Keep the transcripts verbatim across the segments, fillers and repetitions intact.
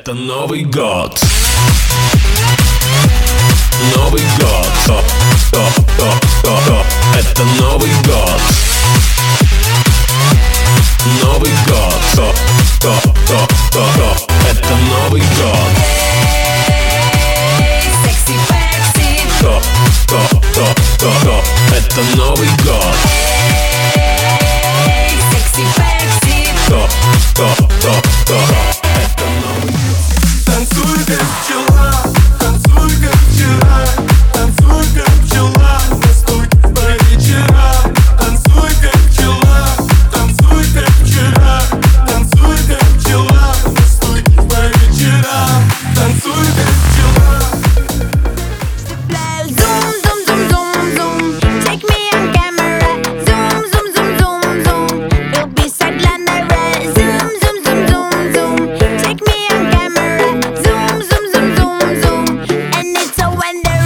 Это Новый год. Новый год. О, о, о, о, о. Это Новый год. Новый год. О, о, о, о, о. Это Новый год. Секси Пепси. О, о, о, о, о. Это Новый год. Секси Пепси. О, о, о, о. Это Новый год. Танцуй как пчела, танцуй как вчера, танцуй как пчела, настой по вечерам. Танцуй как пчела, танцуй как вчера, танцуй как пчела, настой по вечерам. Танцуй как пчела. Zoom, zoom, zoom, zoom, zoom. Take me on camera. Zoom, zoom, zoom, zoom, zoom. Любись для нары. Zoom, zoom, zoom, zoom, zoom. Take me on camera. Zoom, zoom, zoom, zoom, zoom. And it's a wonder.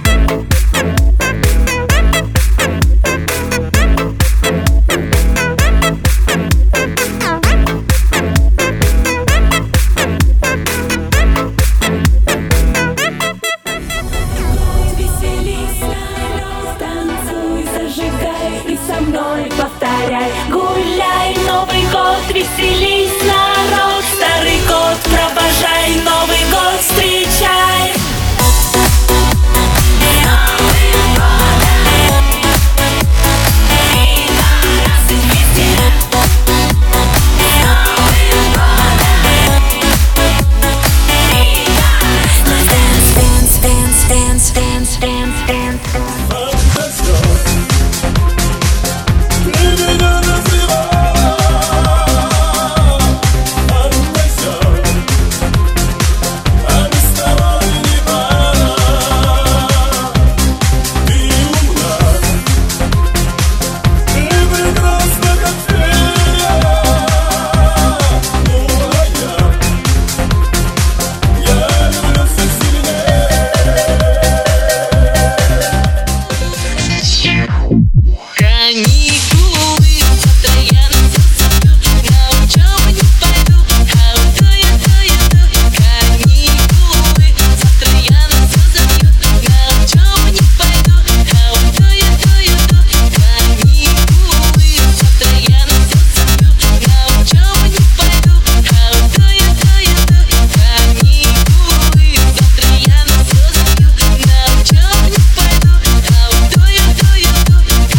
Веселись, танцуй, зажигай и со мной повторяй. Гуляй, Новый год, веселись, народ. Старый год провожай, Новый год встречай. Dance, dance, dance, dance, dance, dance, dance. Каникулы, завтра я на все забью, на учебу не пойду, how do you, do you do? Каникулы, завтра я на все забью, на учебу не пойду, how do you, do you do? Каникулы, завтра я на все забью, на учебу не пойду, how do you, do you do? Каникулы, завтра я на все забью, на учебу не пойду, how do you, do you do?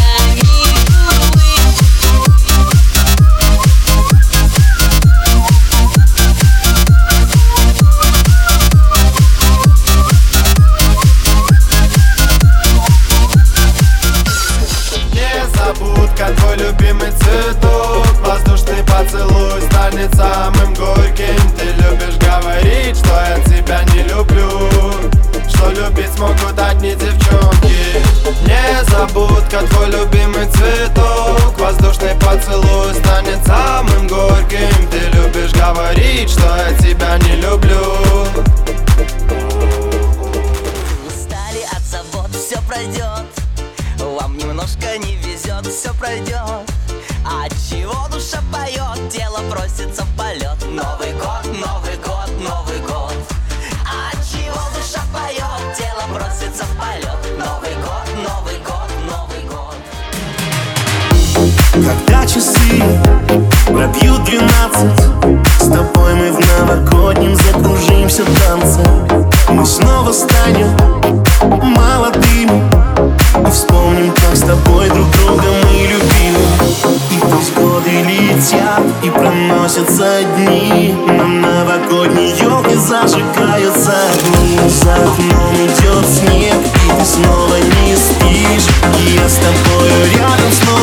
Незабудка, твой любимый цветок, воздушный поцелуй станет самым горьким. Ты любишь говорить, что я тебя не люблю, что любить смогут одни девчонки. Незабудка, твой любимый цветок, воздушный поцелуй станет самым горьким. Ты любишь говорить, что я тебя не люблю. Устали от забот, все пройдет. Вам немножко не везет, все пройдет. От чего душа поет, тело просится в полет. Новый год, Новый год, Новый год. От чего душа поет, тело просится в полет. Новый год, Новый год, Новый год. Когда часы пробьют двенадцать, с тобой мы в новогоднем закружимся танцем. Мы снова станем молодыми и вспомним, как с тобой друг друга мы любили. И пусть годы летят и проносятся дни, на новогодней елке зажигаются огни. За окном идет снег, и ты снова не спишь, и я с тобою рядом снова.